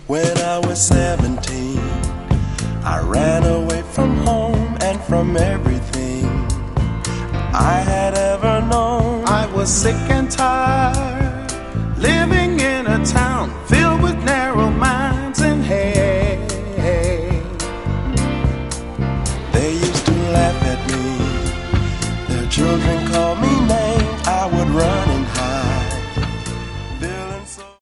When I was 17, I ran away from home and from everything I had ever known. I was sick and tired, living in a town filled